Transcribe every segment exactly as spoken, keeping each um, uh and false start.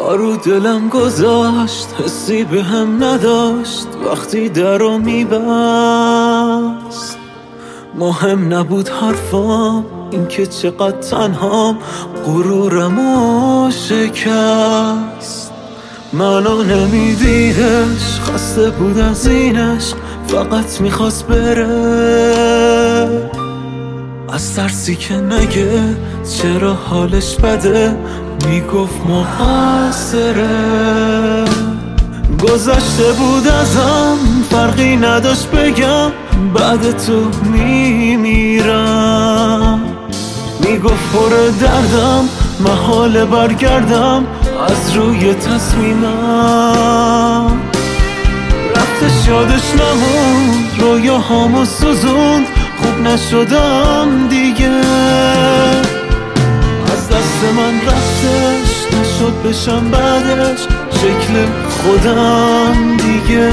رو دلم گذاشت، حسی به هم نداشت وقتی در رو میبست. مهم نبود حرفام، این که چقدر تنهام، غرورمو شکست. منو نمیدیدش، خسته بود از این عشق، فقط میخواست بره. از ترسی که نگه چرا حالش بده، میگفت مقصره. گذشته بود ازم، فرقی نداشت بگم بعد تو میمیرم. میگفت پر دردم، محاله برگردم از روی تصمیمم. رفتش یادش نموند، رویاهامو سوزوند، خوب نشدم دیگه. از دست من رفتش، نشد بشم بعدش شکل خودم دیگه.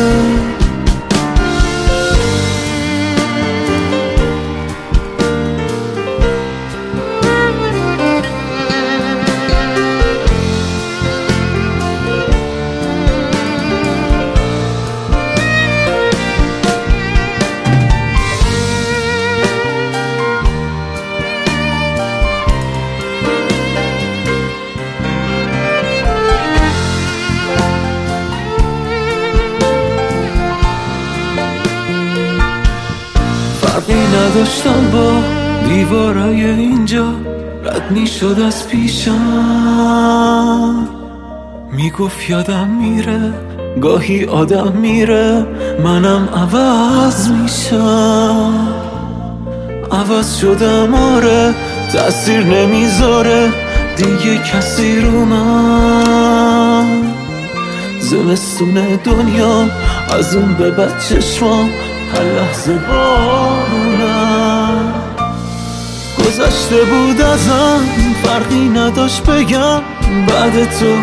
فرقی نداشتم با دیوارای اینجا، رد میشد از پیشم. میگفت یادم میره، گاهی آدم میره، منم عوض میشم. عوض شدم آره، تأثیر نمیذاره دیگه کسی رو من. زمستون دنیام از اون به بعد چشمام هر لحظه بارونم. گذشته بود ازم، فرقی نداشت بگم بعد تو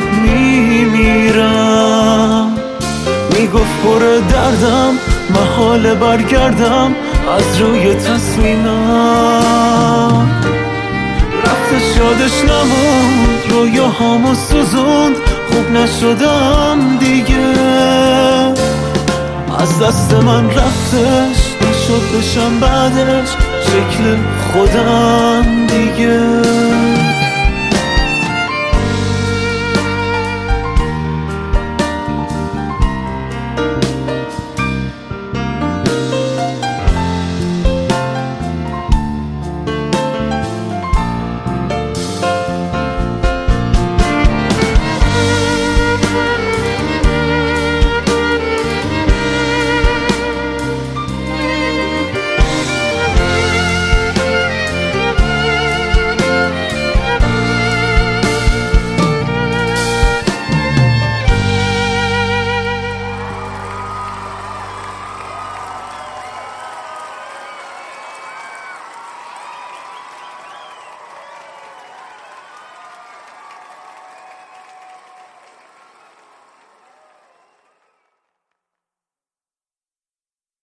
میمیرم. میگفت پر دردم، محاله برگردم از روی تصمیمم. رفتش یادش نموند، رویاهامو سوزوند، خوب نشدم دیگه. از دست من رفتش، نشد بشم بعدش شکل خودم